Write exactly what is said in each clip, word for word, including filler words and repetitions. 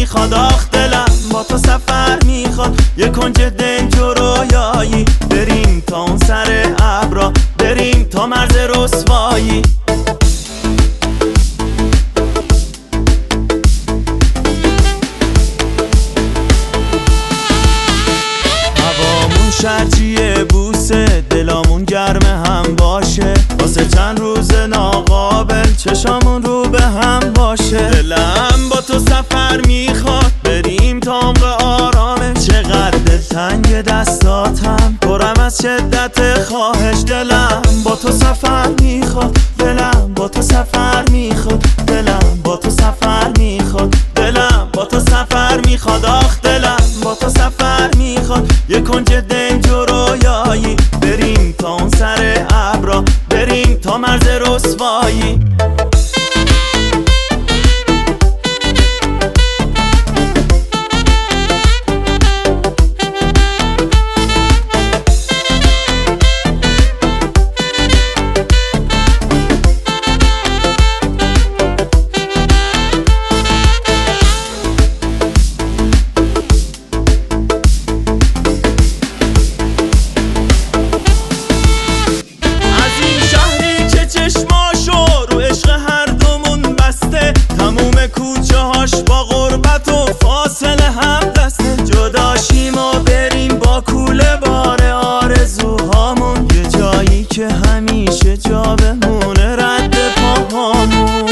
میخواد، آخ دلم با تو سفر میخواد. یه کنج دنج و رویایی، بریم تا اون سر ابرا، بریم تا مرز رسوایی. هوامون شرجیه بوسه، دلامون گرم هم باشه، واسه چند روز ناقابل چشامون رو به هم باشه. دلم با تو سفر میخواد، بریم تا عمق آرامه. چقدر تنگ دستاتم، پرم از شدت خواهش. دلم با تو سفر میخواد، دلم با تو سفر میخواد، دلم با تو سفر میخواد، دلم با تو سفر میخواد، آخ دلم با تو سفر میخواد. یه کنج دنج و رویایی، بریم تا اون سر ابرا، بریم تا مرز رسوایی. با غربت و فاصله هم دسته، جداشیم و بریم با کوله بار آرزوهامون. یه جایی که همیشه جا بمونه رد پاهامون.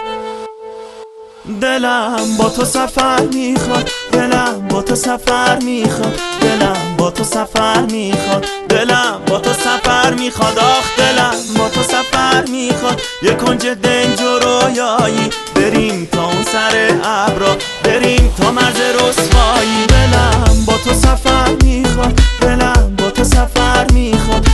دلم با تو سفر میخواد، دلم با تو سفر میخواد، دلم با تو سفر میخواد، دلم با تو سفر میخواد، آخ دلم با تو سفر میخواد. یه کنج دنج و رویایی، بریم تا اون سر ابرا، بریم تا مرز رسوایی. دلم با تو سفر میخواد، دلم با تو سفر میخواد،